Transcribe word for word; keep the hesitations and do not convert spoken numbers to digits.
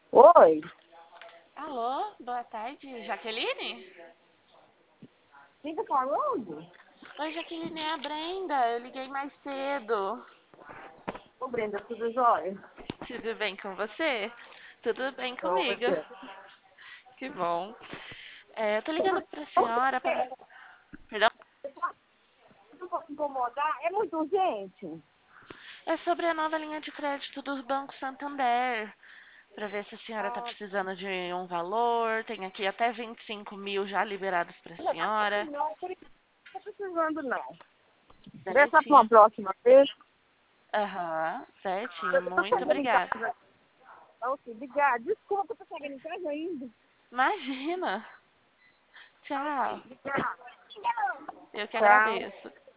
Oi, Alô, boa tarde, Jaqueline? quem tá falando? Oi, Jaqueline, é a Brenda. Eu liguei mais cedo. Ô, Brenda, tudo jóia? Tudo bem com você? Tudo bem Ô, comigo. você. Que bom. É, eu tô ligando pra senhora para... Perdão? Não posso incomodar? É muito urgente? É sobre a nova linha de crédito do Banco Santander. Pra ver se a senhora tá Ah, precisando de um valor. Tem aqui até vinte e cinco mil já liberados pra senhora. não, por enquanto não tô precisando, não. Deixa pra uma Certinho. próxima vez. Aham, certinho. Eu tô Muito chegando em obrigada. casa. Ok, obrigada. Desculpa, eu tô chegando em casa ainda. Imagina. Ok, Tchau. obrigada. Eu que Tchau. agradeço.